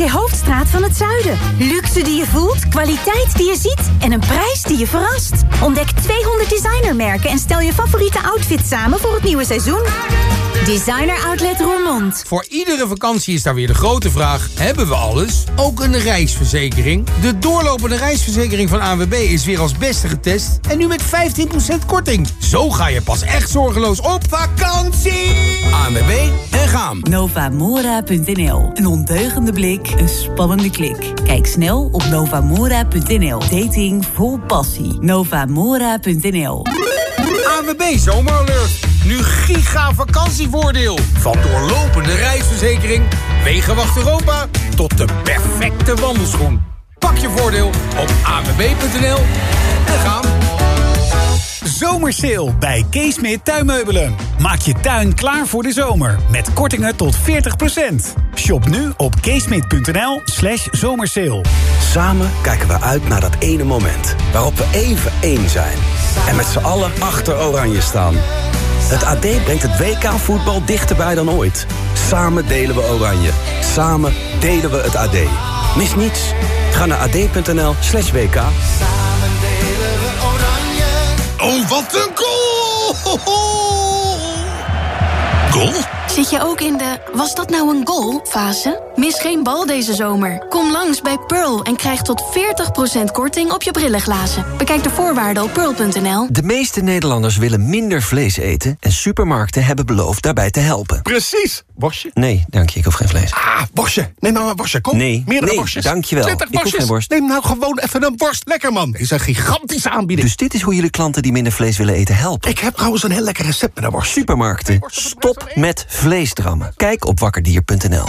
ABC Hoofdstraat van het Zuiden. Luxe die je voelt, kwaliteit die je ziet en een prijs die je verrast. Ontdek 200 designermerken en stel je favoriete outfit samen voor het nieuwe seizoen. Designer Outlet Roermond. Voor iedere vakantie is daar weer de grote vraag: hebben we alles? Ook een reisverzekering? De doorlopende reisverzekering van ANWB is weer als beste getest en nu met 15% korting. Zo ga je pas echt zorgeloos op vakantie. ANWB en gaan. Novamora.nl. Een ondeugende blik, een spannende klik. Kijk snel op Novamora.nl. Dating vol passie. Novamora.nl. ANWB Zomeralert. Nu giga vakantievoordeel. Van doorlopende reisverzekering, Wegenwacht Europa tot de perfecte wandelschoen. Pak je voordeel op anwb.nl en gaan. Zomersale bij Keesmeer Tuinmeubelen. Maak je tuin klaar voor de zomer. Met kortingen tot 40%. Shop nu op keesmeer.nl/zomersale. Samen kijken we uit naar dat ene moment. Waarop we even één zijn. En met z'n allen achter Oranje staan. Het AD brengt het WK voetbal dichterbij dan ooit. Samen delen we Oranje. Samen delen we het AD. Mis niets. Ga naar ad.nl/WK. Oh, wat een goal! Goal? Zit je ook in de "was dat nou een goal" fase? Mis geen bal deze zomer. Kom langs bij Pearl en krijg tot 40% korting op je brillenglazen. Bekijk de voorwaarden op pearl.nl. De meeste Nederlanders willen minder vlees eten en supermarkten hebben beloofd daarbij te helpen. Precies. Worstje? Nee, dank je, ik hoef geen vlees. Worstje. Neem nou een worstje, kom. Nee, meerdere worstjes. dankjewel. 20 ik hoef geen worst. Neem nou gewoon even een worst. Lekker, man. Dit is een gigantische aanbieding. Dus dit is hoe je de klanten die minder vlees willen eten helpen. Ik heb trouwens een heel lekker recept met een worst. Supermarkten, stop met vleesdrammen. Kijk op wakkerdier.nl.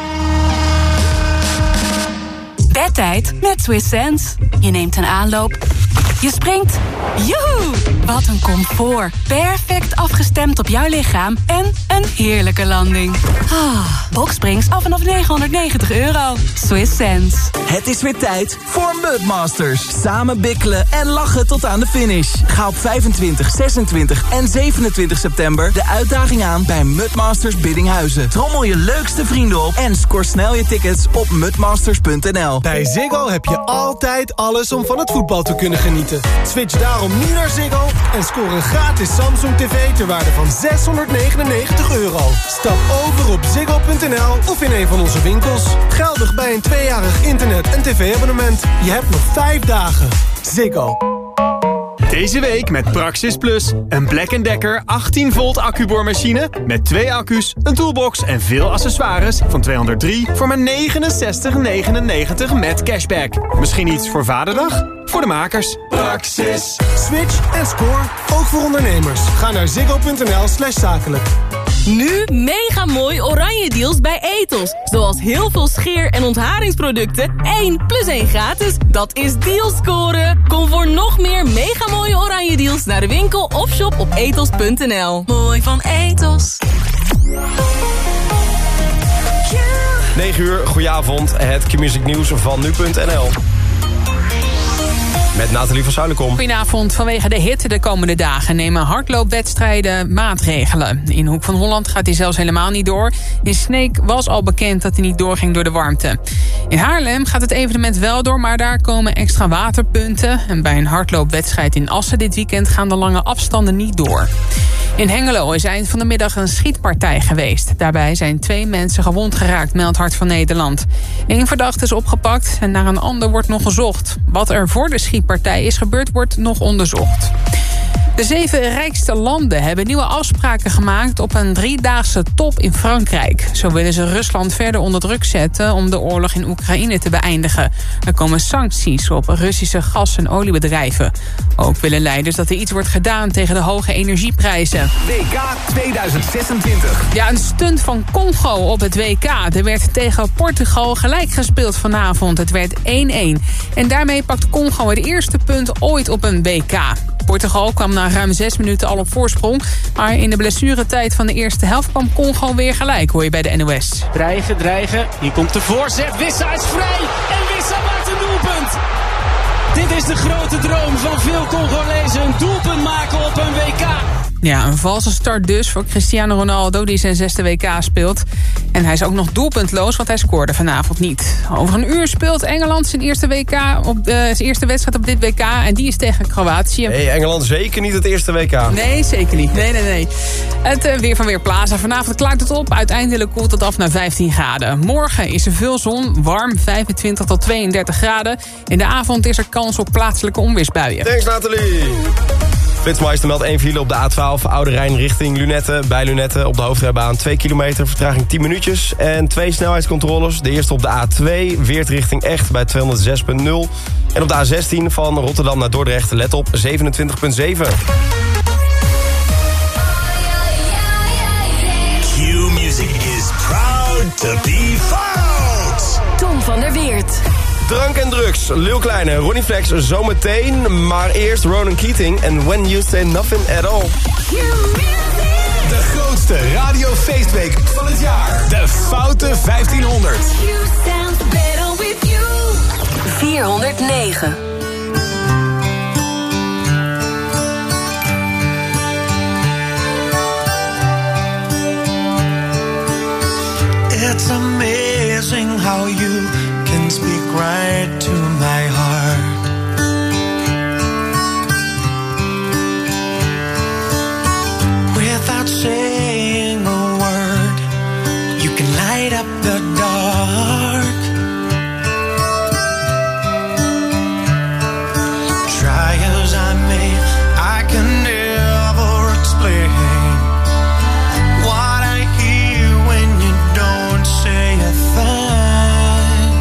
Bedtijd met Swiss Sense. Je neemt een aanloop. Je springt. Joehoe! Wat een comfort. Perfect afgestemd op jouw lichaam. En een heerlijke landing. Boxsprings af vanaf €990. Swiss Sense. Het is weer tijd voor Mudmasters. Samen bikkelen en lachen tot aan de finish. Ga op 25, 26 en 27 september de uitdaging aan bij Mudmasters Biddinghuizen. Trommel je leukste vrienden op en scoor snel je tickets op mudmasters.nl. Bij Ziggo heb je altijd alles om van het voetbal te kunnen genieten. Switch daarom nu naar Ziggo en scoor een gratis Samsung TV ter waarde van €699. Stap over op ziggo.nl of in een van onze winkels. Geldig bij een 2-jarig internet- en tv-abonnement. Je hebt nog 5 dagen. Ziggo. Deze week met Praxis Plus. Een Black & Decker 18 volt accuboormachine met 2 accu's, een toolbox en veel accessoires van $203 voor maar $69,99 met cashback. Misschien iets voor Vaderdag? Voor de makers. Praxis. Switch en score, ook voor ondernemers. Ga naar ziggo.nl/zakelijk. Nu mega mooi oranje deals bij Ethos. Zoals heel veel scheer- en ontharingsproducten. 1 + 1 gratis. Dat is deals scoren. Kom voor nog meer mega mooie oranje deals naar de winkel of shop op ethos.nl. Mooi van Ethos. 9 uur, goedenavond. Het Q-music nieuws van nu.nl. Met Nathalie van Zuilenkom. Goedenavond. Vanwege de hitte de komende dagen nemen hardloopwedstrijden maatregelen. In Hoek van Holland gaat hij zelfs helemaal niet door. In Sneek was al bekend dat hij niet doorging door de warmte. In Haarlem gaat het evenement wel door, maar daar komen extra waterpunten. En bij een hardloopwedstrijd in Assen dit weekend gaan de lange afstanden niet door. In Hengelo is eind van de middag een schietpartij geweest. Daarbij zijn 2 mensen gewond geraakt, meldt Hart van Nederland. 1 verdachte is opgepakt en naar een ander wordt nog gezocht. Wat er voor de schietpartij is gebeurd, wordt nog onderzocht. De 7 rijkste landen hebben nieuwe afspraken gemaakt op een 3-daagse top in Frankrijk. Zo willen ze Rusland verder onder druk zetten om de oorlog in Oekraïne te beëindigen. Er komen sancties op Russische gas- en oliebedrijven. Ook willen leiders dat er iets wordt gedaan tegen de hoge energieprijzen. WK 2026. Ja, een stunt van Congo op het WK. Er werd tegen Portugal gelijk gespeeld vanavond. Het werd 1-1. En daarmee pakt Congo het eerste punt ooit op een WK. Portugal kwam na ruim 6 minuten al op voorsprong. Maar in de blessuretijd van de eerste helft kwam Congo weer gelijk, hoor je bij de NOS. Dreigen. Hier komt de voorzet. Wissa is vrij. En Wissa maakt een doelpunt. Dit is de grote droom van veel Congolezen. Een doelpunt maken op een WK. Ja, een valse start dus voor Cristiano Ronaldo, die zijn 6e WK speelt. En hij is ook nog doelpuntloos, want hij scoorde vanavond niet. Over een uur speelt Engeland zijn eerste wedstrijd op dit WK. En die is tegen Kroatië. Nee, Engeland zeker niet het eerste WK. Nee, zeker niet. Nee. Het weer van Weerplaza. Vanavond klaart het op. Uiteindelijk koelt het af naar 15 graden. Morgen is er veel zon, warm, 25 tot 32 graden. In de avond is er kans op plaatselijke onweersbuien. Thanks, Nathalie. Flitsmeister meldt 1 file op de A12 Oude Rijn richting Lunetten. Bij Lunetten op de hoofdrijbaan 2 kilometer, vertraging 10 minuutjes. En 2 snelheidscontroles. De eerste op de A2, Weert richting Echt bij 206.0. En op de A16 van Rotterdam naar Dordrecht, let op 27.7. Q-Music is proud to be found. Tom van der Weert. Drank en drugs, Lil Kleine, Ronnie Flex zometeen. Maar eerst Ronan Keating en When You Say Nothing At All. De grootste radiofeestweek van het jaar. De Foute 1500. 409. It's amazing how you can speak right to my heart. Without saying a word, you can light up the dark. Try as I may, I can never explain what I hear when you don't say a thing.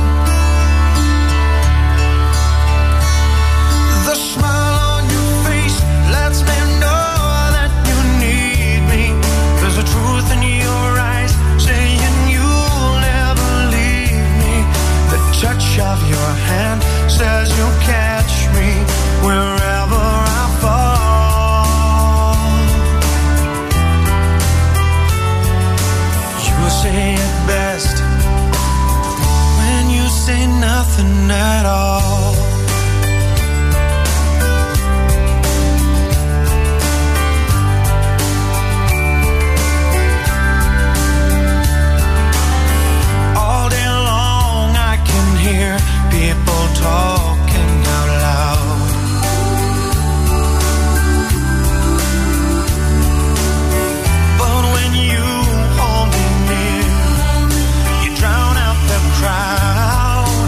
The smile on your face lets me know that you need me. There's a truth in your eyes saying you'll never leave me. The touch of your hand says you'll catch me wherever I fall. You say it best when you say nothing at all. All day long I can hear people talking out loud. But when you hold me near, you drown out the crowd.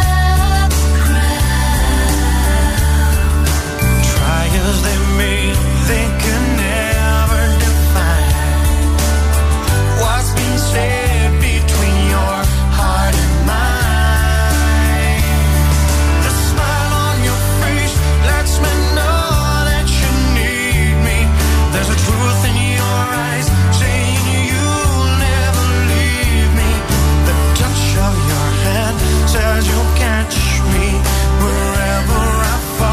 Try as they may, they can never define what's been said between your heart and mine. The smile on your face lets me know that you need me. There's a truth in your eyes saying you'll never leave me. The touch of your hand says you'll catch me wherever I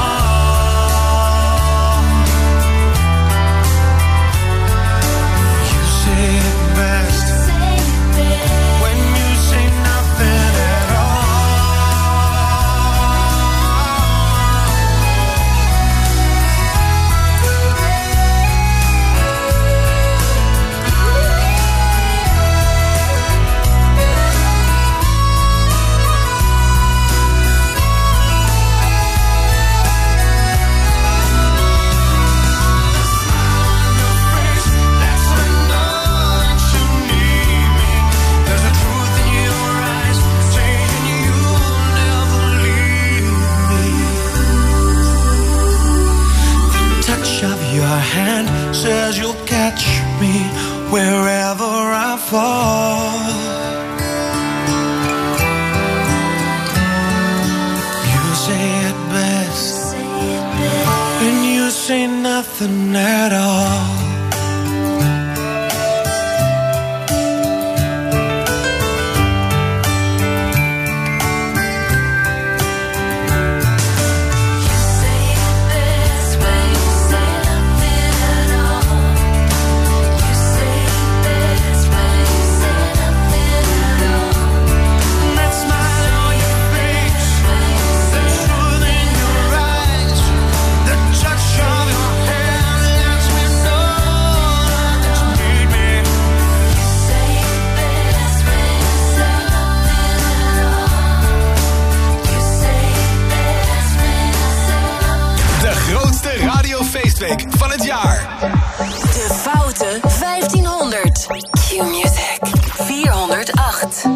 fall. You say it best when you say nothing at your hand says you'll catch me wherever I fall. You say it best when you say nothing at all. Touch of your hand lets me het jaar. De Foute 1500. Q-Music 408.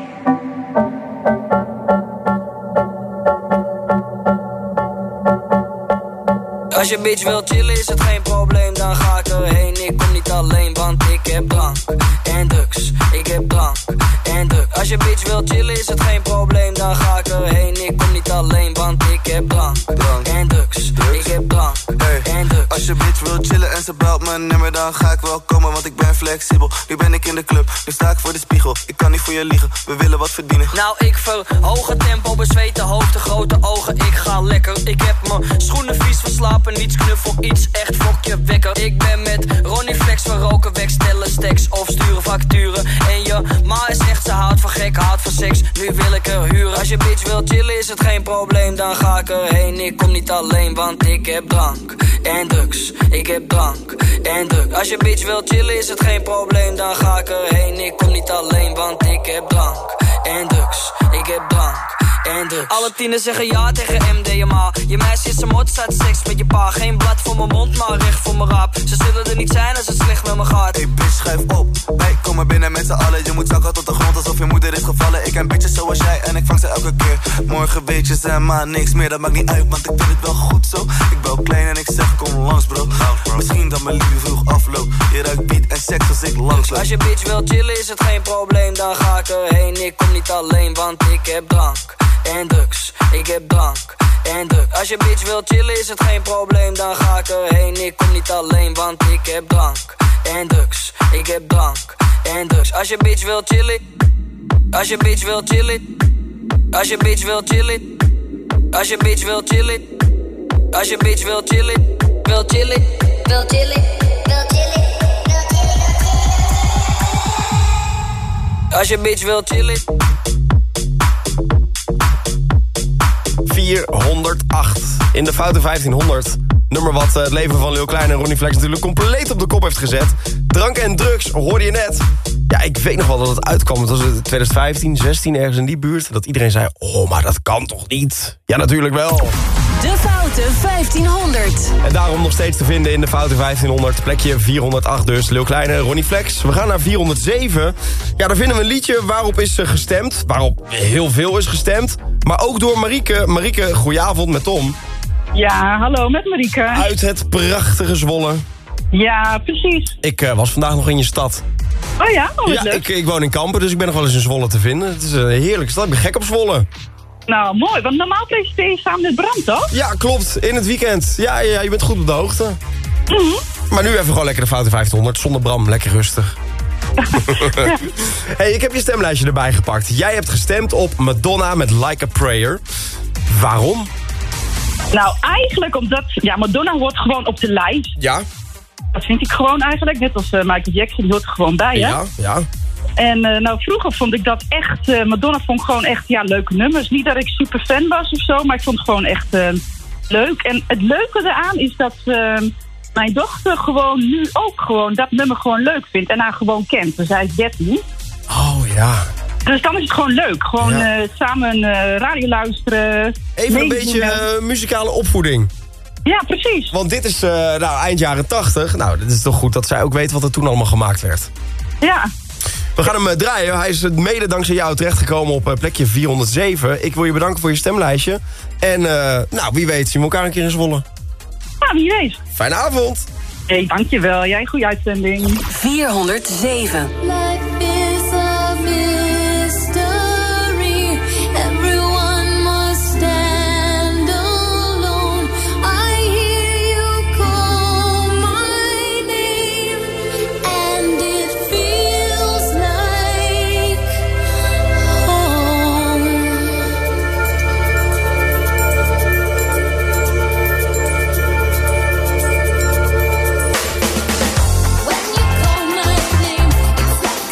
Als je bitch wil chillen is het geen probleem, dan ga ik erheen. Ik kom niet alleen, want ik heb drank en drugs. Ik heb drank en drugs. Als je bitch wil chillen is het geen probleem, dan ga ik erheen. Ik kom niet alleen, want ik heb drank en drugs. Ik heb drank en drugs. Als je bitch wil chillen en ze belt mijn nummer, dan ga ik wel komen, want ik ben flexibel. Nu ben ik in de club, nu sta ik voor de spiegel. Ik kan niet voor je liegen, we willen wat verdienen. Nou, ik verhoog het tempo, bezweten hoofd, de grote ogen. Ik ga lekker, ik heb mijn schoenen vies van slapen. Niets knuffel, iets echt fokje wekker. Ik ben met Ronnie Flex, we roken weg, stellen stacks of sturen facturen. En je ma is echt, ze houdt van gek, houdt van seks. Nu wil ik er huren. Als je bitch wil chillen is het geen probleem, dan ga ik erheen. Ik kom niet alleen, want ik heb drank en drugs. Ik heb drank en drugs. Als je bitch wil chillen is het geen probleem, dan ga ik erheen. Ik kom niet alleen, want ik heb drank en drugs. Ik heb drank en drugs. Alle tieners zeggen ja tegen MDMA. Je meisje is een mot, staat seks met je pa. Geen blad voor mijn mond, maar recht voor mijn raap. Ze zullen er niet zijn als het slecht met me gaat. Hey bitch, schuif op. Wij komen binnen met z'n allen. Je moet zakken tot de grond alsof je moeder is gevallen. Ik ken bitches zoals jij en ik vang ze elke keer. Morgen weet je ze maar niks meer. Dat maakt niet uit, want ik vind het wel goed zo. Ik bel klein en ik zeg kom langs bro. Misschien dat mijn liefde vroeg afloopt. Je ruikt beat en seks als ik langsloop. Als je bitch wil chillen is het geen probleem, dan ga ik erheen. Ik kom niet alleen, want ik heb drank en drugs. Ik heb drank en drugs. Als je bitch wil chillen is het geen probleem, dan ga ik erheen. Ik kom niet alleen, want ik heb drank en drugs. Ik heb drank en drugs. Als je bitch wil chillen, als je bitch wil chillen, als je bitch wil chillen, als je bitch wil chillen, als je bitch wil chillen, wil chillen, wil chillen, wil chillen. Als je bitch wil chillen. 408 in de Foute 1500. Nummer wat het leven van Lil Klein en Ronnie Flex natuurlijk compleet op de kop heeft gezet. Drank en drugs, hoorde je net. Ja, ik weet nog wel dat het uitkwam. Het was 2015, 16, ergens in die buurt. Dat iedereen zei, oh, maar dat kan toch niet? Ja, natuurlijk wel. De Foute 1500. En daarom nog steeds te vinden in de Foute 1500. Plekje 408 dus. Lil Klein en Ronnie Flex. We gaan naar 407. Ja, daar vinden we een liedje waarop is gestemd. Waarop heel veel is gestemd. Maar ook door Marieke. Marieke, goedenavond met Tom. Ja, hallo, met Marieke. Uit het prachtige Zwolle. Ja, precies. Ik was vandaag nog in je stad. Oh ja? Oh, ja, leuk. Ik woon in Kampen, dus ik ben nog wel eens in Zwolle te vinden. Het is een heerlijke stad, ik ben gek op Zwolle. Nou, mooi, want normaal presenteer je samen met Bram, toch? Ja, klopt, in het weekend. Ja, je bent goed op de hoogte. Maar nu even gewoon lekker de Foute 1500, zonder Bram, lekker rustig. Ja. Hey, ik heb je stemlijstje erbij gepakt. Jij hebt gestemd op Madonna met Like a Prayer. Waarom? Nou, eigenlijk omdat... Ja, Madonna hoort gewoon op de lijst. Ja. Dat vind ik gewoon eigenlijk. Net als Michael Jackson, die hoort er gewoon bij, hè? Ja, ja. En nou, vroeger vond ik dat echt... Madonna vond ik gewoon echt, ja, leuke nummers. Niet dat ik super fan was of zo, maar ik vond het gewoon echt leuk. En het leuke eraan is dat mijn dochter gewoon nu ook gewoon dat nummer gewoon leuk vindt. En haar gewoon kent. Dus hij is 13. Oh, ja. Dus dan is het gewoon leuk. Gewoon samen radio luisteren. Even een beetje muzikale opvoeding. Ja, precies. Want dit is eind jaren 80. Nou, dit is toch goed dat zij ook weet wat er toen allemaal gemaakt werd. Ja. We gaan hem draaien. Hij is mede dankzij jou terechtgekomen op plekje 407. Ik wil je bedanken voor je stemlijstje. En wie weet zien we elkaar een keer in Zwolle. Ja, wie weet. Fijne avond. Hey, dankjewel. Jij een goede uitzending. 407. When you call my name, it's like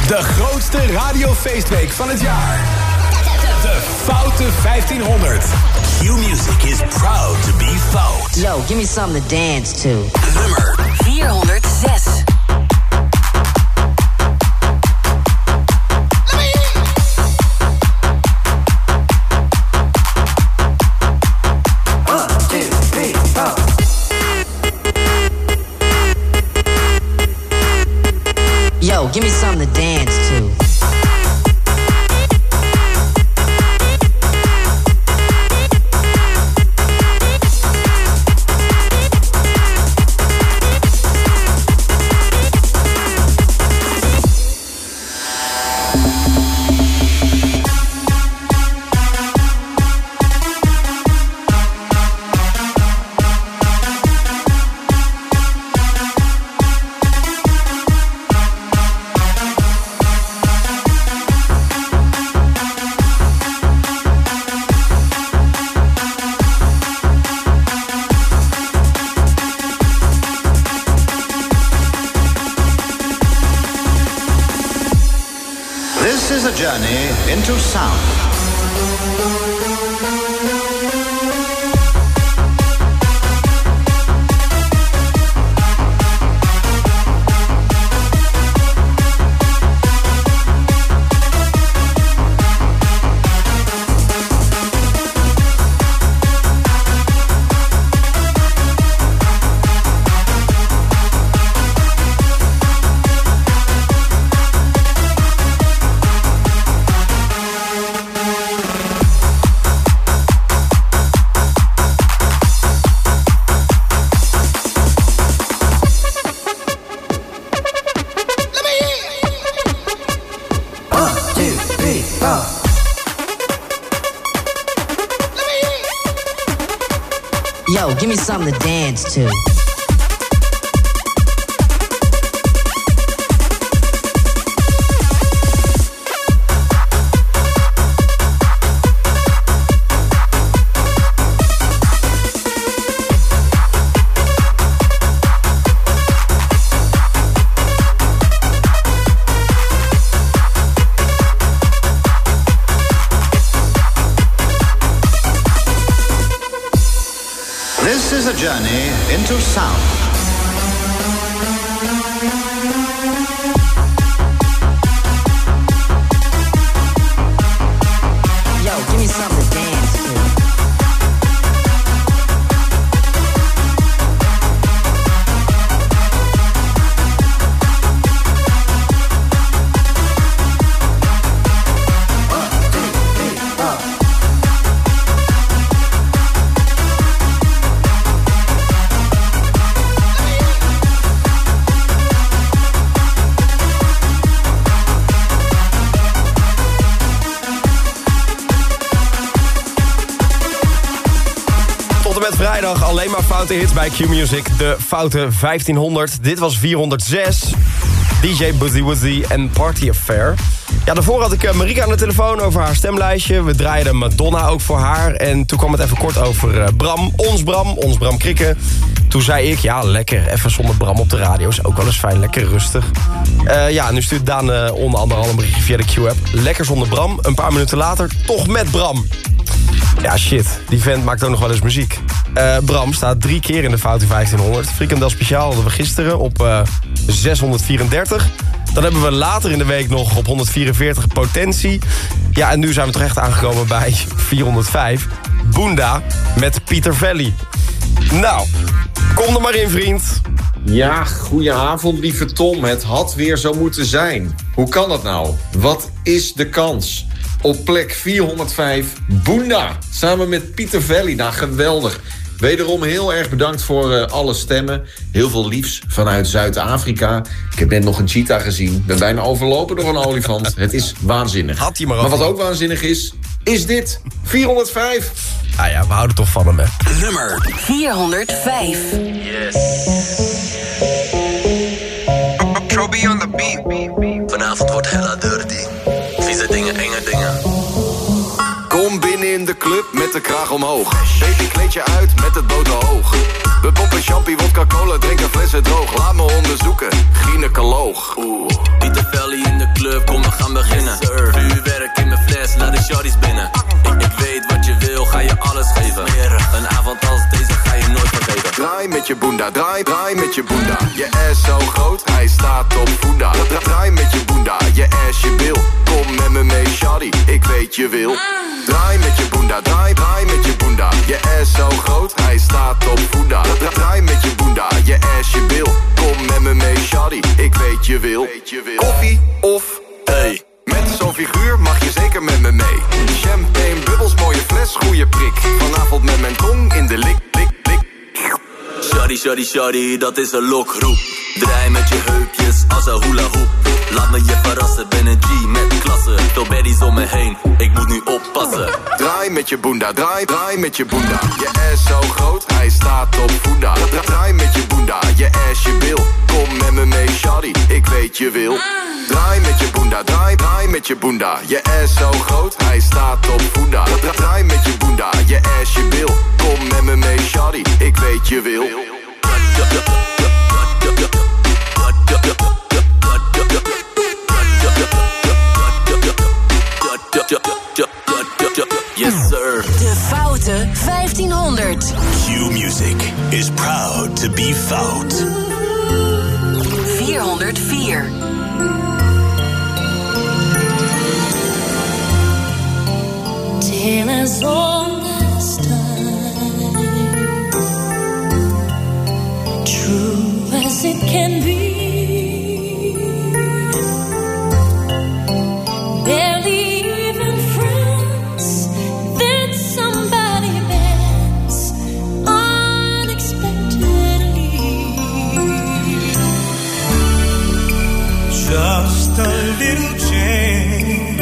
De grootste radiofeestweek van het jaar. De Foute 1500. Q-Music is proud to be Fout. Yo, give me something to dance to. Nummer 406. Yo, give me something to dance to. This is a journey into sound. Yo, give me something to dance to. This is a journey into sound. Yo, give me something to dance to. Met vrijdag alleen maar foute hits bij Q-Music. De Foute 1500. Dit was 406. DJ Buzzy Wuzzy en Party Affair. Ja, daarvoor had ik Marika aan de telefoon over haar stemlijstje. We draaiden Madonna ook voor haar. En toen kwam het even kort over Bram. Ons Bram Krikke. Toen zei ik, ja lekker, even zonder Bram op de radio. Is ook wel eens fijn, lekker rustig. Ja, nu stuurt Daan onder andere al een berichtje via de Q-app. Lekker zonder Bram. Een paar minuten later, toch met Bram. Ja, shit. Die vent maakt ook nog wel eens muziek. Bram staat 3 keer in de Foute 1500. Frikandel speciaal hadden we gisteren op 634. Dan hebben we later in de week nog op 144 Potentie. Ja, en nu zijn we toch echt aangekomen bij 405. Boenda met Pieter Valley. Nou, kom er maar in, vriend. Ja, goedenavond, lieve Tom. Het had weer zo moeten zijn. Hoe kan dat nou? Wat is de kans? Op plek 405, Boenda. Samen met Pieter Valley. Nou, geweldig. Wederom heel erg bedankt voor alle stemmen. Heel veel liefs vanuit Zuid-Afrika. Ik heb net nog een cheetah gezien. Ben bijna overlopen door een olifant. Het is waanzinnig. Had hij maar wat ook waanzinnig is dit. 405. Ah ja, we houden toch van hem, hè. Nummer 405. Yes. Troby on the beat. Vanavond wordt hella dirty. Vieze dingen, enge dingen. Kom binnen in de club met de kraag omhoog. Baby, kleed je uit met het boterhoog. We poppen champie, wodka, cola, drinken flessen droog. Laat me onderzoeken, gynaecoloog. Pieter Valley in de club, je boenda, draai, draai met je boenda. Je ass zo groot, hij staat op voenda. Draai met je boenda, je ass je bil. Kom met me mee, shawty, ik weet je wil. Draai met je boenda, draai, draai met je boenda. Je ass zo groot, hij staat op voenda. Draai met je boenda, je ass je bil. Kom met me mee, shawty, ik weet je wil. Koffie of thee? Met zo'n figuur mag je zeker met me mee. Champagne, bubbels, mooie fles, goede prik. Vanavond met mijn tong in de lik, lik, lik. Shawty, shawty, shawty, dat is een lokroep. Draai met je heupjes als een hula hoop. Laat me je verrassen, ben een G met klasse. Veel baddies om me heen, ik moet nu oppassen. Draai met je boenda, draai, draai met je boenda. Je ass zo groot, hij staat op voenda. Draai met je boenda, je ass je bil. Kom met me mee, shawty, ik weet je wil. Draai met je boenda, draai, draai met je boenda. Je ass zo groot, hij staat op voenda. Draai met je boenda, je ass je bil. Kom met me mee, shawty, ik weet je wil. Yes, sir. De Foute 1500. Q Music is proud to be fout. 404. Till as long as time, true as it can be. Just a little change,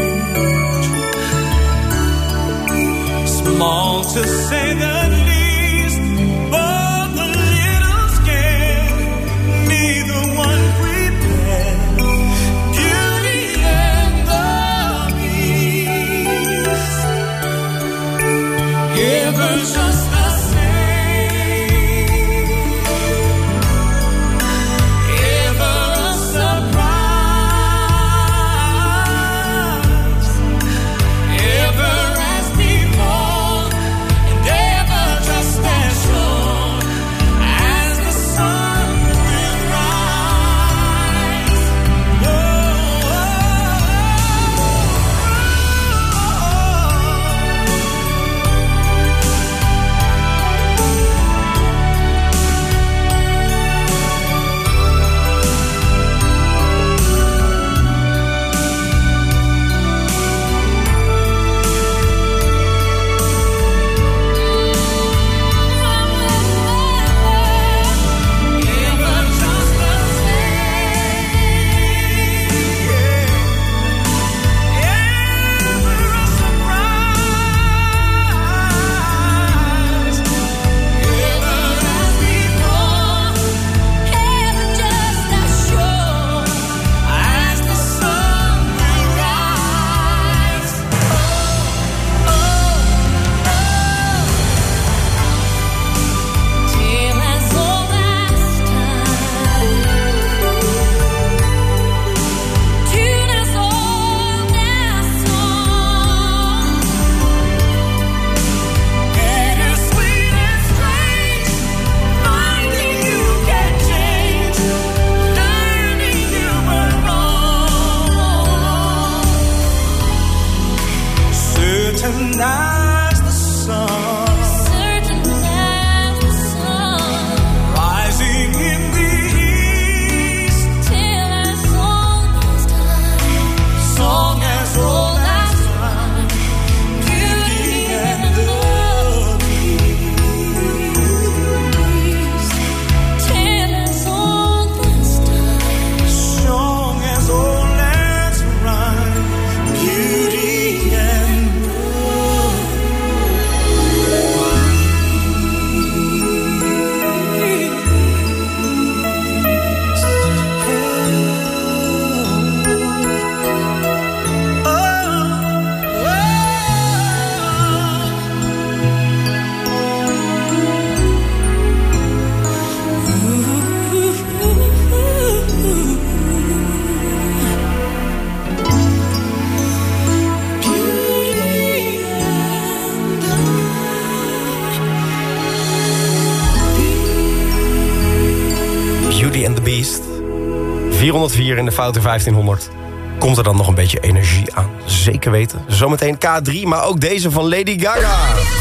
small to say the least, but a little scared, neither one prepared. Beauty and the Beast, ever just the same, ever a surprise. Ever as before, and ever feest. 404 in de Foute 1500. Komt er dan nog een beetje energie aan? Zeker weten. Zometeen K3, maar ook deze van Lady Gaga.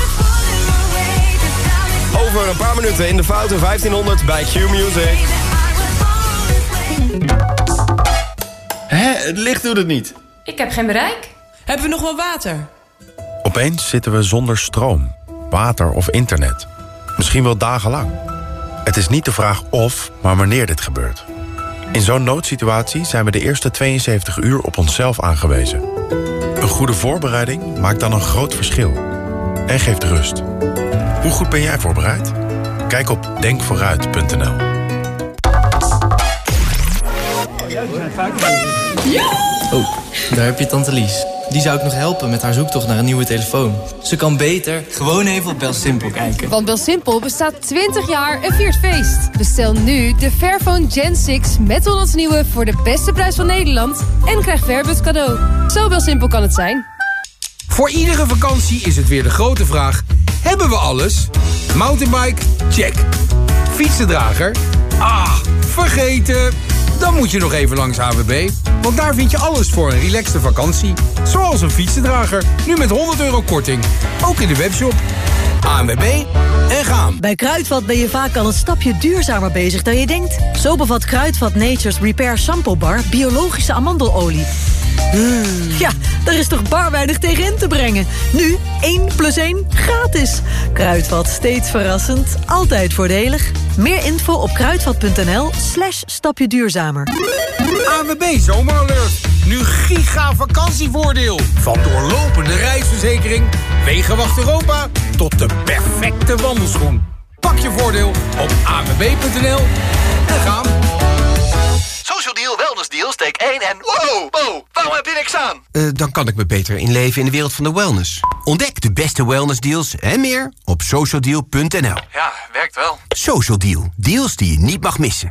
Over een paar minuten in de Foute 1500 bij Q Music. Het licht doet het niet. Ik heb geen bereik. Hebben we nog wel water? Opeens zitten we zonder stroom, water of internet. Misschien wel dagenlang. Het is niet de vraag of, maar wanneer dit gebeurt. In zo'n noodsituatie zijn we de eerste 72 uur op onszelf aangewezen. Een goede voorbereiding maakt dan een groot verschil. En geeft rust. Hoe goed ben jij voorbereid? Kijk op denkvooruit.nl. Oh, daar heb je tante Lies. Die zou ik nog helpen met haar zoektocht naar een nieuwe telefoon. Ze kan beter gewoon even op BelSimpel kijken. Want BelSimpel bestaat 20 jaar en viert feest. Bestel nu de Fairphone Gen 6 met Hollands Nieuwe voor de beste prijs van Nederland. En krijg Fairbus cadeau. Zo BelSimpel kan het zijn. Voor iedere vakantie is het weer de grote vraag: hebben we alles? Mountainbike? Check. Fietsendrager? Vergeten. Dan moet je nog even langs AWB. Want daar vind je alles voor een relaxte vakantie. Zoals een fietsendrager. Nu met €100 korting. Ook in de webshop. ANWB en gaan. Bij Kruidvat ben je vaak al een stapje duurzamer bezig dan je denkt. Zo bevat Kruidvat Nature's Repair Shampoo Bar biologische amandelolie. Ja, daar is toch bar weinig tegen in te brengen. Nu 1 + 1 gratis. Kruidvat, steeds verrassend, altijd voordelig. Meer info op kruidvat.nl/stapje duurzamer. ANWB Zomeralert. Nu giga vakantievoordeel. Van doorlopende reisverzekering, Wegenwacht Europa tot de perfecte wandelschoen. Pak je voordeel op anwb.nl en gaan. Social Deal, Wellness Deal, steek 1 en... Wow, waarom heb je niks aan? Dan kan ik me beter inleven in de wereld van de wellness. Ontdek de beste wellness deals en meer op socialdeal.nl. Ja, werkt wel. Social Deal, deals die je niet mag missen.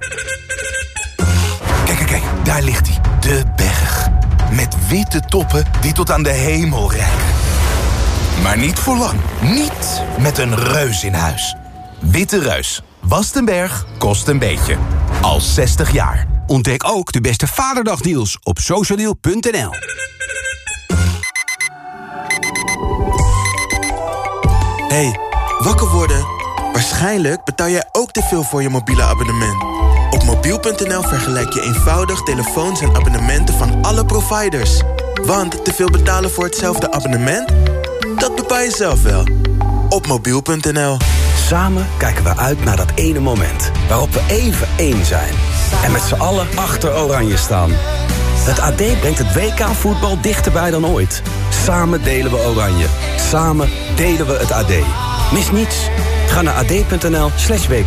Kijk, daar ligt hij. De berg. Met witte toppen die tot aan de hemel reiken. Maar niet voor lang. Niet met een reus in huis. Witte Reus. Wast een berg, kost een beetje. Al 60 jaar. Ontdek ook de beste Vaderdagdeals op socialdeal.nl. Hey, wakker worden. Waarschijnlijk betaal jij ook te veel voor je mobiele abonnement. Op mobiel.nl vergelijk je eenvoudig telefoons en abonnementen van alle providers. Want te veel betalen voor hetzelfde abonnement? Dat bepaal je zelf wel. Op mobiel.nl. Samen kijken we uit naar dat ene moment waarop we even één zijn. En met z'n allen achter Oranje staan. Het AD brengt het WK voetbal dichterbij dan ooit. Samen delen we Oranje. Samen delen we het AD. Mis niets. Ga naar ad.nl/WK.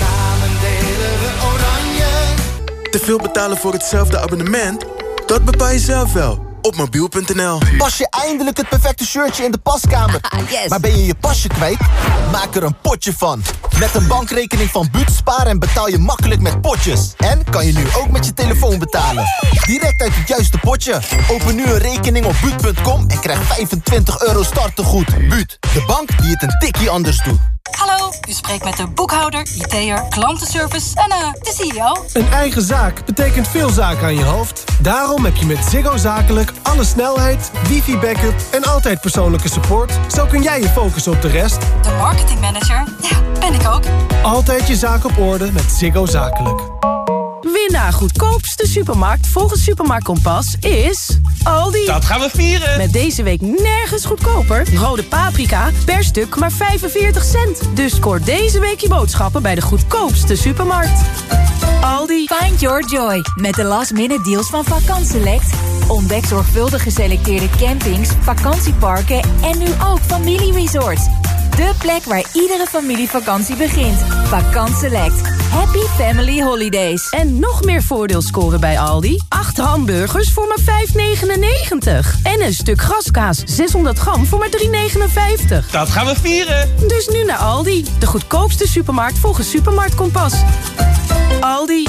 Te veel betalen voor hetzelfde abonnement? Dat bepaal je zelf wel. Op mobiel.nl. Pas je eindelijk het perfecte shirtje in de paskamer. Yes. Maar ben je je pasje kwijt? Maak er een potje van. Met een bankrekening van Buut spaar en betaal je makkelijk met potjes. En kan je nu ook met je telefoon betalen. Direct uit het juiste potje. Open nu een rekening op Buut.com en krijg €25 startegoed. Buut, de bank die het een tikkie anders doet. Hallo, u spreekt met de boekhouder, IT'er, klantenservice en de CEO. Een eigen zaak betekent veel zaken aan je hoofd. Daarom heb je met Ziggo Zakelijk alle snelheid, wifi-backup en altijd persoonlijke support. Zo kun jij je focussen op de rest. De marketingmanager, ja, ben ik ook. Altijd je zaak op orde met Ziggo Zakelijk. Winnaar goedkoopste supermarkt volgens Supermarkt Kompas is Aldi. Dat gaan we vieren. Met deze week nergens goedkoper. Rode paprika per stuk maar 45 cent. Dus scoor deze week je boodschappen bij de goedkoopste supermarkt. Aldi. Find your joy met de last minute deals van Vakant Select. Ontdek zorgvuldig geselecteerde campings, vakantieparken en nu ook familieresorts. De plek waar iedere familievakantie begint. Vakant Select. Happy Family Holidays. En nog meer voordeel scoren bij Aldi. 8 hamburgers voor maar €5,99. En een stuk graskaas 600 gram voor maar €3,59. Dat gaan we vieren. Dus nu naar Aldi. De goedkoopste supermarkt volgens Supermarkt Kompas. Aldi.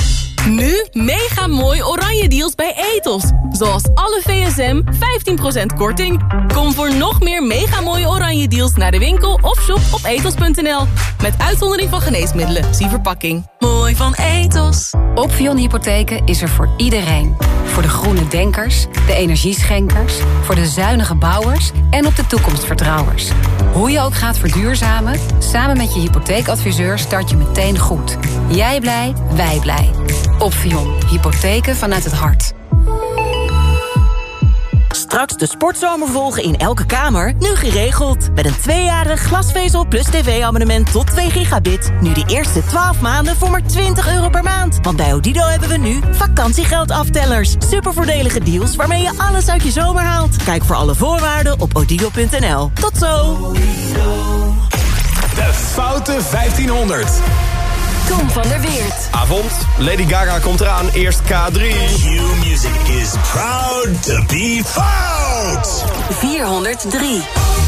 Nu mega mooi oranje deals bij Ethos. Zoals alle VSM 15% korting. Kom voor nog meer mega mooie oranje deals naar de winkel of shop op ethos.nl. Met uitzondering van geneesmiddelen. Zie verpakking. Mooi van Ethos. Opvion Hypotheken is er voor iedereen. Voor de groene denkers, de energieschenkers, voor de zuinige bouwers en op de toekomstvertrouwers. Hoe je ook gaat verduurzamen, samen met je hypotheekadviseur start je meteen goed. Jij blij, wij blij. Opvion. Hypotheken vanuit het hart. Straks de sportzomer volgen in elke kamer, nu geregeld. Met een 2-jarig glasvezel plus tv-abonnement tot 2 gigabit. Nu de eerste 12 maanden voor maar €20 per maand. Want bij Odido hebben we nu vakantiegeldaftelers. Supervoordelige deals waarmee je alles uit je zomer haalt. Kijk voor alle voorwaarden op odido.nl. Tot zo! De Foute 1500. Tom van der Weert. Avond, Lady Gaga komt eraan, eerst K3. Q-Music is proud to be fout. 403.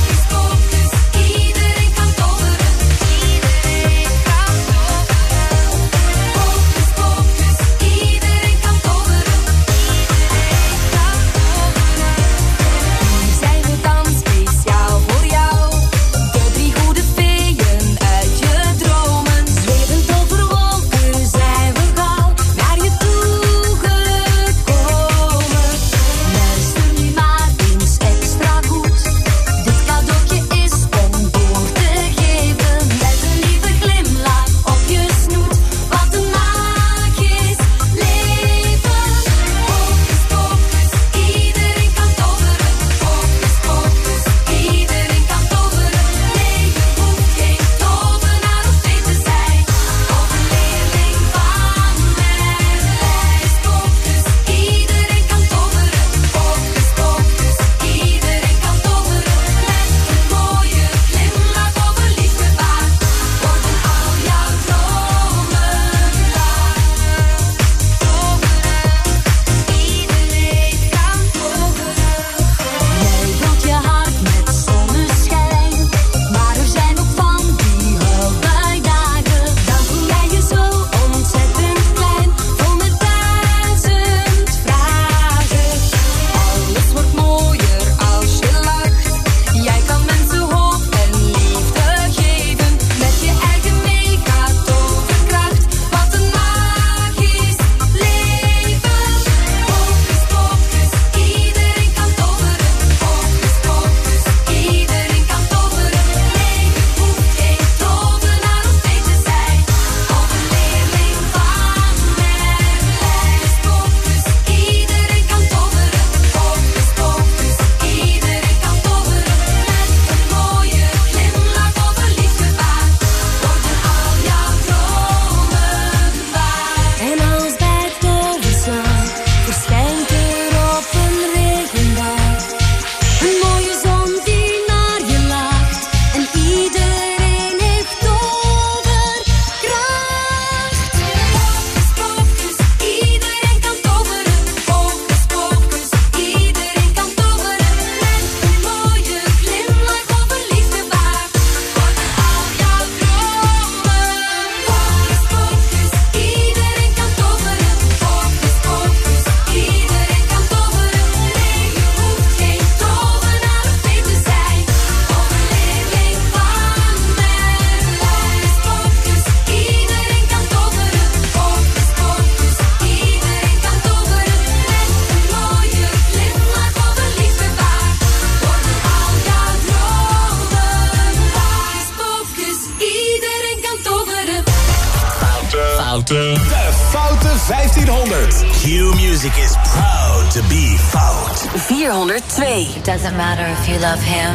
De Foute 1500. Q-Music is proud to be fout. 402. It doesn't matter if you love him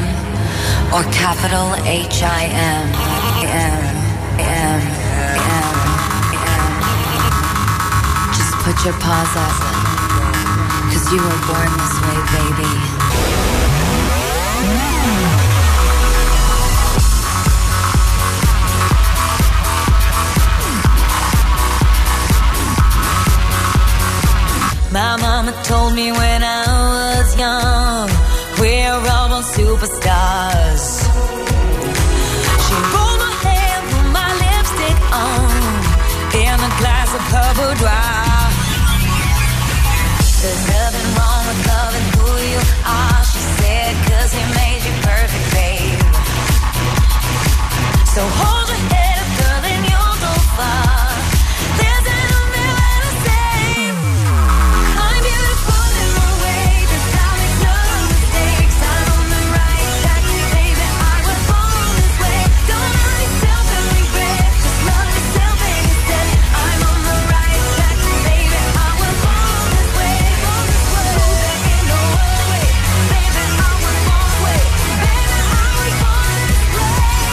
or capital H-I-M. Just put your paws up, 'cause you were born this way, baby. My mama told me when I was young, we're all born superstars. She rolled my hair, put my lipstick on, in a glass of her boudoir. So hold your head up, girl, and you'll go far. There's an only way to say I'm beautiful in my way, 'cause I make no mistakes. I'm on the right track, baby, I was born this way. Don't hurt yourself and regret, just love yourself instead. I'm on the right track, baby, I was born this way. There ain't no other way, baby, I was born this way. Baby, I was born this way.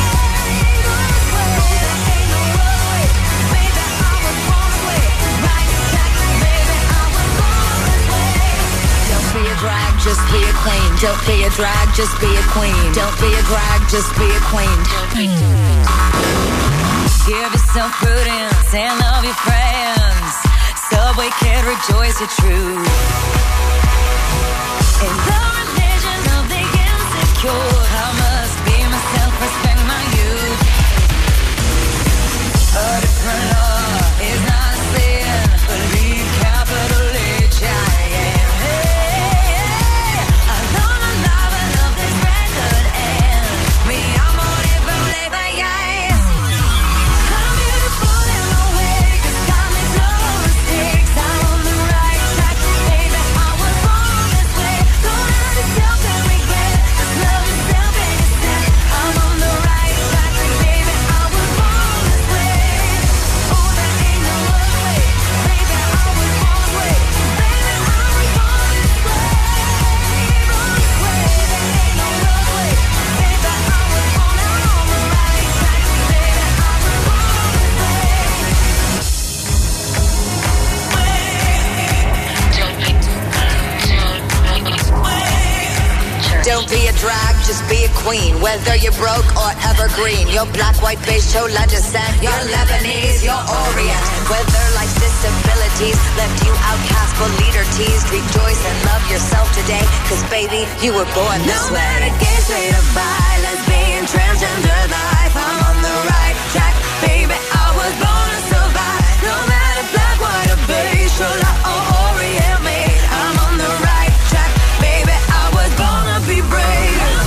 Just be a queen. Don't be a drag, just be a queen. Don't be a drag, just be a queen. Give yourself prudence and love your friends. Subway kid, rejoice your truth. In the religion of the insecure, I must be myself, respect my youth. A different law is not a sin. Believe capital H, I am. Don't be a drag, just be a queen. Whether you're broke or evergreen, you're black, white, beige, chola descent, you're Lebanese, you're Orient. Whether life's disabilities left you outcast but leader teased, rejoice and love yourself today, 'cause baby, you were born this way. No matter gay, straight or bi, lesbian, transgender life, I'm on the right track, baby, I was born to survive. No matter black, white or beige, chola or Orient made, I'm on the right track, baby, I was born to be brave.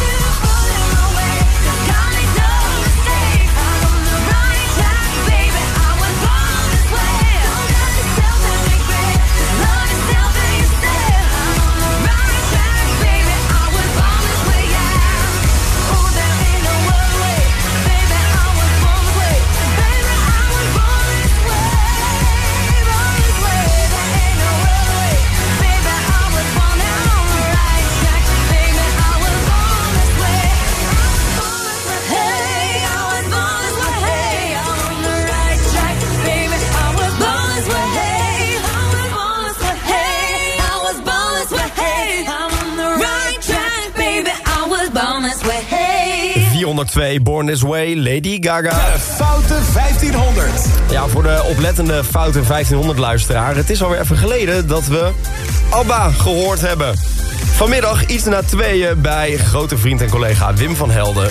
Born This Way, Lady Gaga. De Foute 1500. Ja, voor de oplettende Foute 1500 luisteraar. Het is alweer even geleden dat we ABBA gehoord hebben. Vanmiddag iets na 2 bij grote vriend en collega Wim van Helden.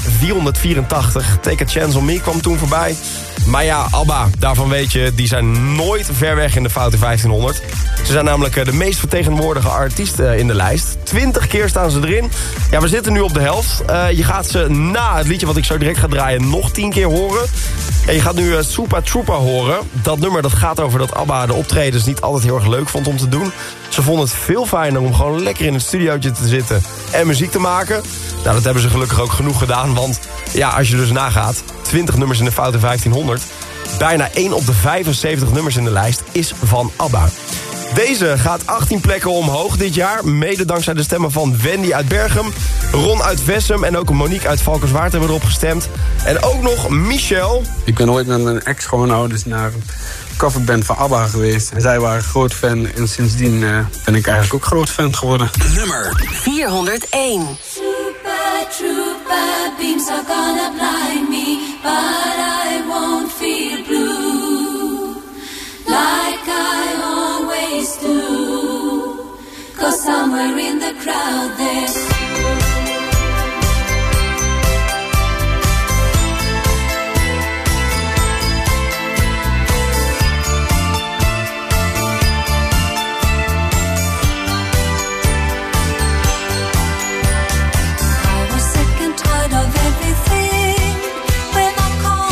484, Take a Chance on Me kwam toen voorbij. Maar ja, ABBA, daarvan weet je, die zijn nooit ver weg in de Foute 1500. Ze zijn namelijk de meest vertegenwoordige artiest in de lijst. 20 keer staan ze erin. Ja, we zitten nu op de helft. Je gaat ze na het liedje wat ik zo direct ga draaien nog 10 keer horen. En je gaat nu Super Trooper horen. Dat nummer dat gaat over dat ABBA de optredens niet altijd heel erg leuk vond om te doen. Ze vonden het veel fijner om gewoon lekker in het studiootje te zitten en muziek te maken. Nou, dat hebben ze gelukkig ook genoeg gedaan. Want ja, als je dus nagaat, 20 nummers in de Foute 1500. Bijna 1 op de 75 nummers in de lijst is van ABBA. Deze gaat 18 plekken omhoog dit jaar. Mede dankzij de stemmen van Wendy uit Berchem, Ron uit Vessem en ook Monique uit Valkenswaard hebben erop gestemd. En ook nog Michel. Ik ben ooit met mijn ex-schoonouders naar een coverband van ABBA geweest. En zij waren groot fan en sindsdien ben ik eigenlijk ook groot fan geworden. Nummer 401. Super trooper beams are gonna blind me, but I won't feel blue like I always do, 'cause somewhere in the crowd there's I was sick and tired of everything when I called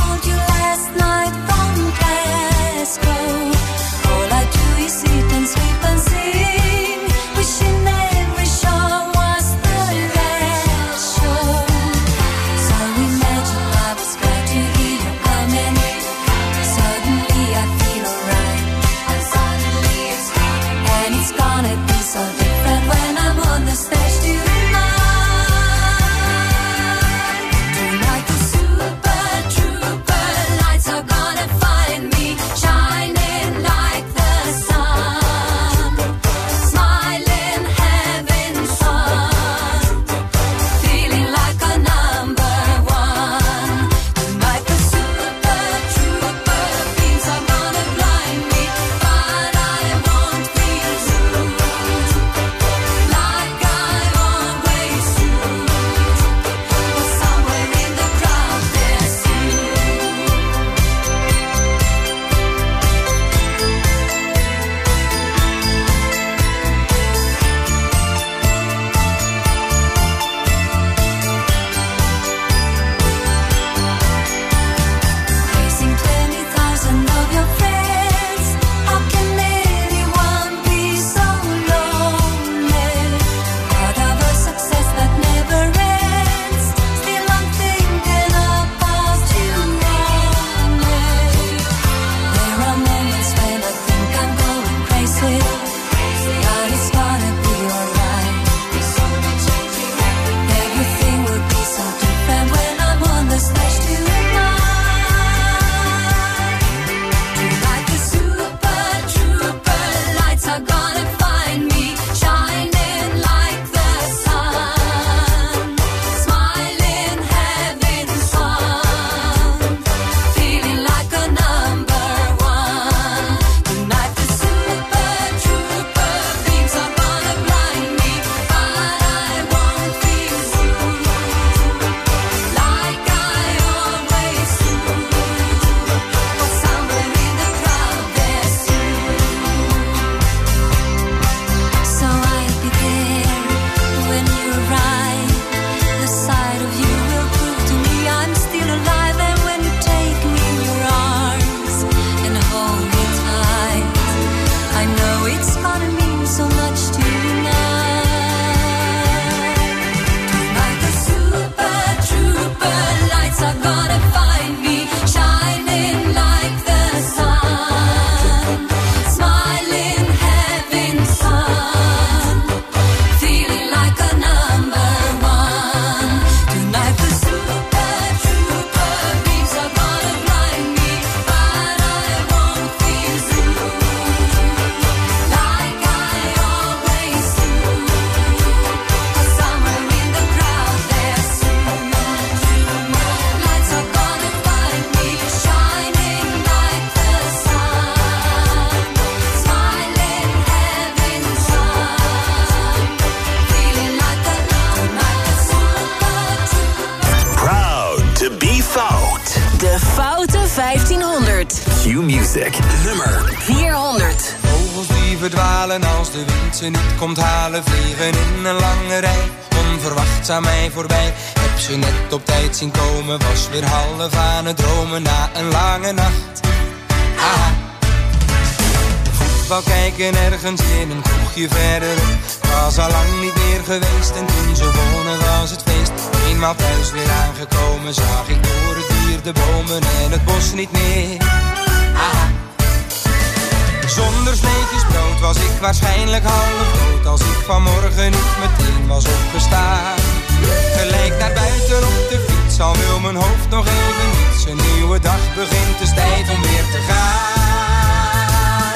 Q-Music. Nummer 400. Vogels die verdwalen als de wind ze niet komt halen. Vliegen in een lange rij, onverwachts aan mij voorbij. Heb ze net op tijd zien komen, was weer half aan het dromen na een lange nacht. Aha. Voetbal kijken ergens in een kroegje verder. Was al lang niet meer geweest en toen ze wonen was het feest. Eenmaal thuis weer aangekomen zag ik door het dier de bomen en het bos niet meer. Aha. Zonder sneetjes brood was ik waarschijnlijk half dood als ik vanmorgen niet meteen was opgestaan. Gelijk naar buiten op de fiets, al wil mijn hoofd nog even niets. Een nieuwe dag begint, dus tijd om weer te gaan.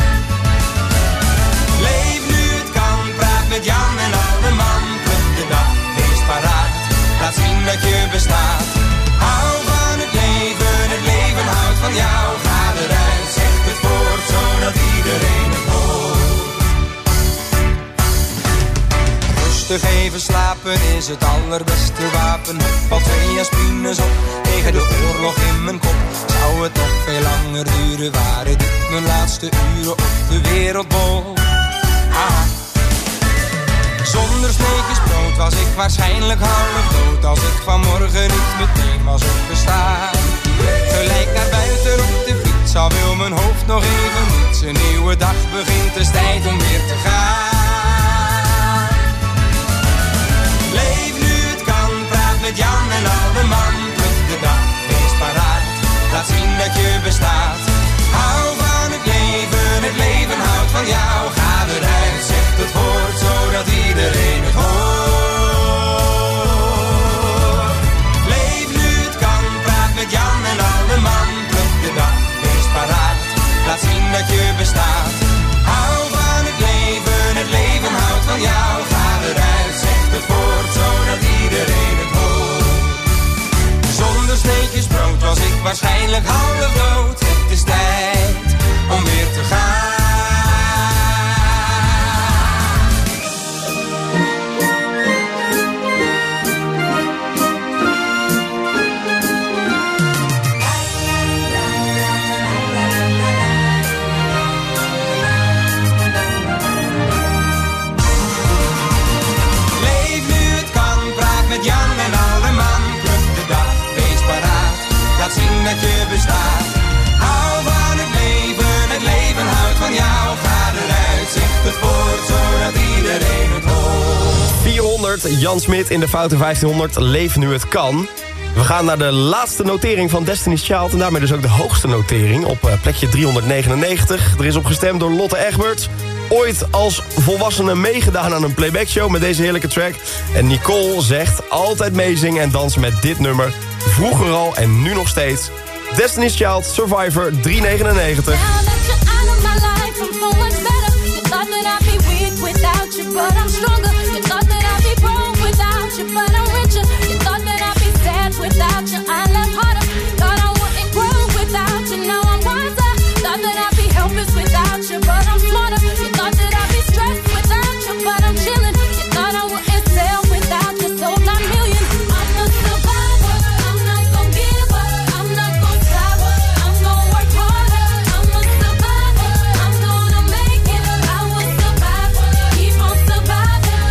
Leef nu het kan, praat met Jan en alle man. Pluk de dag, wees paraat, laat zien dat je bestaat. Hou van het leven houdt van jou. Ga eruit, zeg het woord, zodat iedereen het hoort. Rustig even slapen is het allerbeste wapen. Al 2 aspines op, tegen de oorlog in mijn kop. Zou het nog veel langer duren, waren dit mijn laatste uren op de wereldbol. Ah. Zonder sneetjes brood was ik waarschijnlijk half dood als ik vanmorgen niet meteen was opgestaan. Gelijk naar buiten op de fiets, al wil mijn hoofd nog even niets. Een nieuwe dag begint, dus tijd om weer te gaan. Leef nu het kan, praat met Jan en alle man. Pluk de dag, wees paraat, laat zien dat je bestaat. Hou van het leven houdt van jou. Ga eruit, zeg het woord, zodat iedereen het hoort. Leef nu het kan, praat met Jan en alle man. Pluk de dag, wees paraat, laat zien dat je bestaat. Hou van het leven houdt van jou. Ga eruit, zeg het woord, zodat iedereen het hoort. Zonder sneetjes brood was ik waarschijnlijk half dood. Het is tijd om weer te gaan. Leef nu het kan, praat met Jan en alle man. Pluk de dag, wees paraat, laat zien dat je bestaat. Hou van het leven houdt van jou. Ga eruit, zeg het woord, zodat iedereen het hoort. 400, Jan Smit in de Foute 1500, leef nu het kan. We gaan naar de laatste notering van Destiny's Child en daarmee dus ook de hoogste notering op plekje 399. Er is op gestemd door Lotte Egberts. Ooit als volwassene meegedaan aan een playbackshow met deze heerlijke track. En Nicole zegt altijd meezingen en dansen met dit nummer. Vroeger al en nu nog steeds. Destiny's Child, Survivor, 399. Without you, I love harder. Thought I wouldn't grow without you. Now I'm wiser. Thought that I'd be helpless without you, but I'm smarter. You thought that I'd be stressed without you, but I'm chilling. You thought I wouldn't sell without you, sold 9 million. I'm a survivor. I'm not gon' give up. I'm not gon' stop. I'm gon' work harder. I'm a survivor. I'm gonna make it. I will survive. Keep on surviving.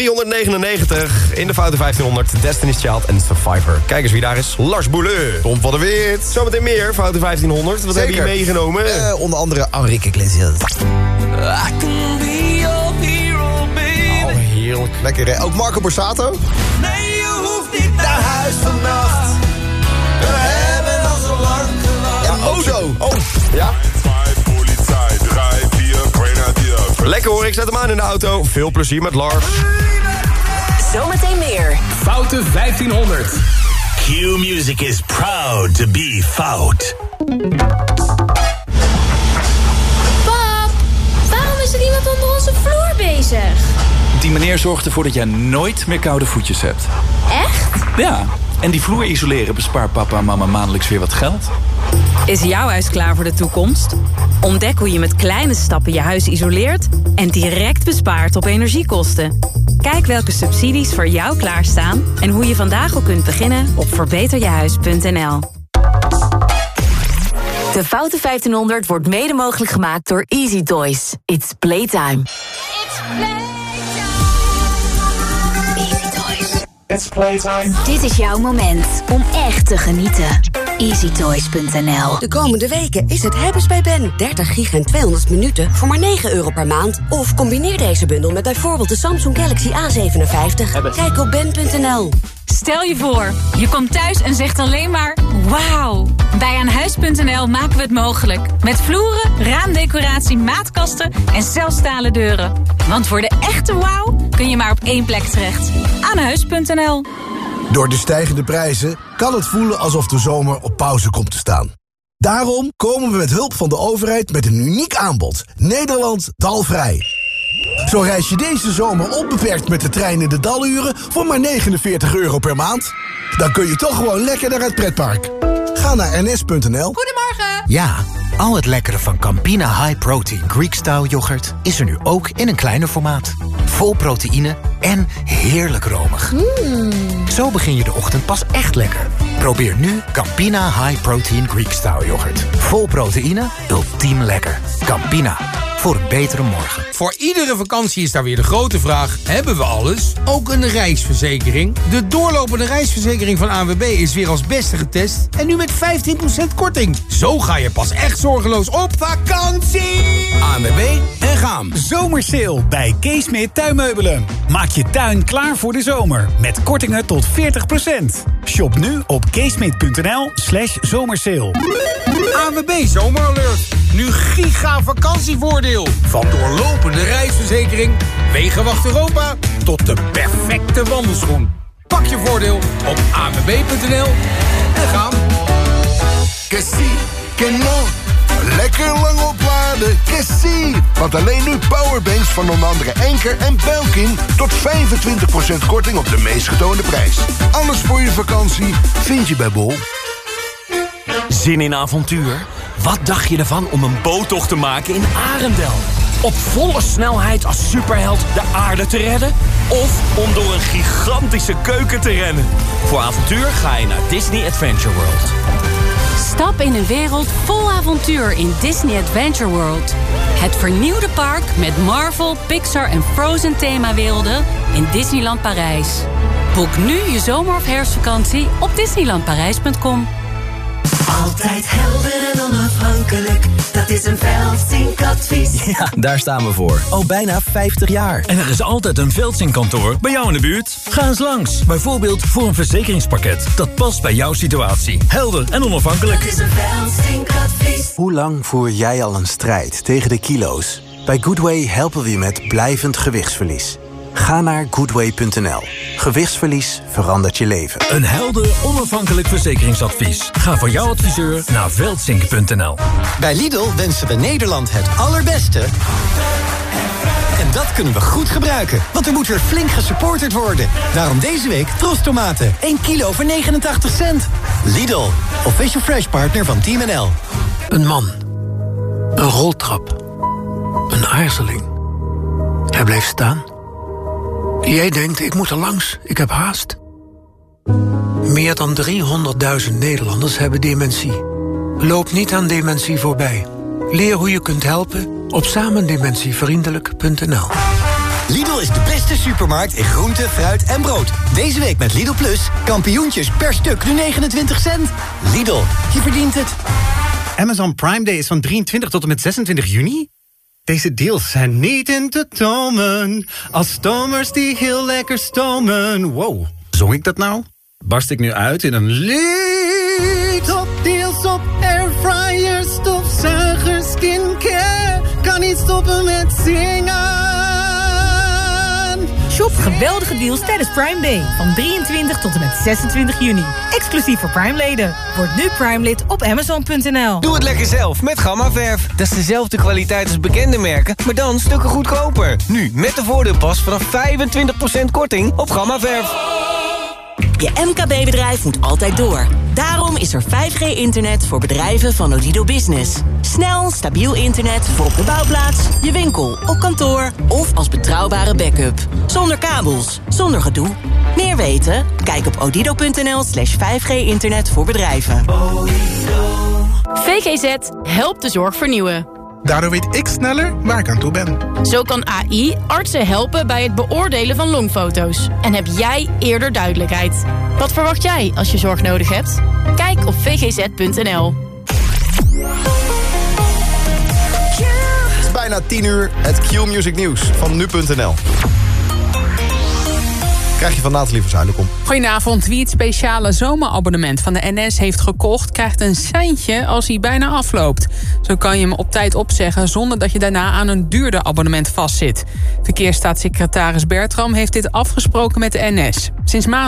399 in de foute 1500. Destiny's Child en Survivor. Kijk eens wie daar is. Lars Bouleux. Tom van der Weert. Zometeen meer, foute 1500. Wat hebben jullie meegenomen? Onder andere Enrique Iglesias. Oh, heerlijk. Lekker, hè? Ook Marco Borsato. Nee, je hoeft niet naar huis vannacht. We hebben al zo lang gewacht. Ja, Ozo. Oh, ja. Lekker hoor, ik zet hem aan in de auto. Veel plezier met Lars. Zometeen meer. Foute 1500. Q-Music is proud to be fout. Pap, waarom is er iemand onder onze vloer bezig? Die meneer zorgt ervoor dat jij nooit meer koude voetjes hebt. Echt? Ja, en die vloer isoleren bespaart papa en mama maandelijks weer wat geld. Is jouw huis klaar voor de toekomst? Ontdek hoe je met kleine stappen je huis isoleert en direct bespaart op energiekosten. Kijk welke subsidies voor jou klaarstaan en hoe je vandaag al kunt beginnen op verbeterjehuis.nl. De foute 1500 wordt mede mogelijk gemaakt door Easy Toys. It's playtime. It's playtime. Dit is jouw moment om echt te genieten. EasyToys.nl. De komende weken is het hebben's bij Ben. 30 gig en 200 minuten voor maar €9 per maand. Of combineer deze bundel met bijvoorbeeld de Samsung Galaxy A57. Kijk op ben.nl. Stel je voor, je komt thuis en zegt alleen maar wauw. Bij Aanhuis.nl maken we het mogelijk. Met vloeren, raamdecoratie, maatkasten en zelfs stalen deuren. Want voor de echte wauw kun je maar op één plek terecht. Aanhuis.nl. Door de stijgende prijzen kan het voelen alsof de zomer op pauze komt te staan. Daarom komen we met hulp van de overheid met een uniek aanbod. Nederland dalvrij. Zo reis je deze zomer onbeperkt met de trein in de daluren voor maar €49 per maand. Dan kun je toch gewoon lekker naar het pretpark. Ga naar ns.nl. Goedemorgen! Ja, al het lekkere van Campina High Protein Greek-style yoghurt is er nu ook in een kleiner formaat. Vol proteïne en heerlijk romig. Zo begin je de ochtend pas echt lekker. Probeer nu Campina High Protein Greek-style yoghurt. Vol proteïne, ultiem lekker. Campina, voor een betere morgen. Voor iedere vakantie is daar weer de grote vraag: hebben we alles? Ook een reisverzekering? De doorlopende reisverzekering van ANWB is weer als beste getest en nu met 15% korting. Zo ga je pas echt zorgeloos op vakantie! ANWB en GAM. Zomersale bij Keesmeer Tuinmeubelen. Maak je tuin klaar voor de zomer met kortingen tot 40%. Shop nu op keesmeer.nl/zomersale. ANWB Zomeralert. Nu giga vakantievoordeel. Van doorlopende reisverzekering, Wegenwacht Europa tot de perfecte wandelschoen. Pak je voordeel op anwb.nl en gaan. Que sí, que no. Lekker lang opladen, que sí. Want alleen nu powerbanks van onder andere Enker en Belkin tot 25% korting op de meest getoonde prijs. Alles voor je vakantie vind je bij Bol. Zin in avontuur? Wat dacht je ervan om een boottocht te maken in Arendel? Op volle snelheid als superheld de aarde te redden? Of om door een gigantische keuken te rennen? Voor avontuur ga je naar Disney Adventure World. Stap in een wereld vol avontuur in Disney Adventure World. Het vernieuwde park met Marvel, Pixar en Frozen themawerelden in Disneyland Parijs. Boek nu je zomer- of herfstvakantie op disneylandparijs.com. Altijd helder en onafhankelijk, dat is een Veldsink-advies. Ja, daar staan we voor. Al bijna 50 jaar. En er is altijd een Veldsink-kantoor bij jou in de buurt. Ga eens langs, bijvoorbeeld voor een verzekeringspakket dat past bij jouw situatie. Helder en onafhankelijk. Dat is een Veldsink-advies. Hoe lang voer jij al een strijd tegen de kilo's? Bij Goodway helpen we je met blijvend gewichtsverlies. Ga naar goodway.nl. Gewichtsverlies verandert je leven. Een helder, onafhankelijk verzekeringsadvies. Ga voor jouw adviseur naar veldsink.nl. Bij Lidl wensen we Nederland het allerbeste. En dat kunnen we goed gebruiken, want er moet weer flink gesupporterd worden. Daarom deze week Trostomaten. 1 kilo voor 89 cent. Lidl, official fresh partner van Team NL. Een man. Een roltrap. Een aarzeling. Hij bleef staan. Jij denkt, ik moet er langs, ik heb haast. Meer dan 300.000 Nederlanders hebben dementie. Loop niet aan dementie voorbij. Leer hoe je kunt helpen op samendementievriendelijk.nl. Lidl is de beste supermarkt in groente, fruit en brood. Deze week met Lidl Plus, kampioentjes per stuk nu 29 cent. Lidl, je verdient het. Amazon Prime Day is van 23 tot en met 26 juni. Deze deals zijn niet in te tomen. Als stomers die heel lekker stomen. Wow, zong ik dat nou? Barst ik nu uit in een lied? Topdeals op airfryer, stofzuiger, skincare. Kan niet stoppen met zingen. Shop geweldige deals tijdens Prime Day. Van 23 tot en met 26 juni. Exclusief voor Prime-leden. Word nu Prime-lid op Amazon.nl. Doe het lekker zelf met Gamma-verf. Dat is dezelfde kwaliteit als bekende merken, maar dan stukken goedkoper. Nu met de voordeelpas vanaf 25% korting op Gamma-verf. Je MKB-bedrijf moet altijd door. Daarom is er 5G-internet voor bedrijven van Odido Business. Snel, stabiel internet voor op de bouwplaats, je winkel, op kantoor of als betrouwbare backup. Zonder kabels, zonder gedoe. Meer weten? Kijk op odido.nl/5G-internet voor bedrijven. VGZ helpt de zorg vernieuwen. Daardoor weet ik sneller waar ik aan toe ben. Zo kan AI artsen helpen bij het beoordelen van longfoto's. En heb jij eerder duidelijkheid. Wat verwacht jij als je zorg nodig hebt? Kijk op vgz.nl. Het is bijna 10 uur, het Q-Music nieuws van nu.nl. Krijg je van Nathalie Verzuilen, kom. Goedenavond. Wie het speciale zomerabonnement van de NS heeft gekocht, krijgt een seintje als hij bijna afloopt. Zo kan je hem op tijd opzeggen zonder dat je daarna aan een duurder abonnement vastzit. Verkeersstaatssecretaris Bertram heeft dit afgesproken met de NS. Sinds maandag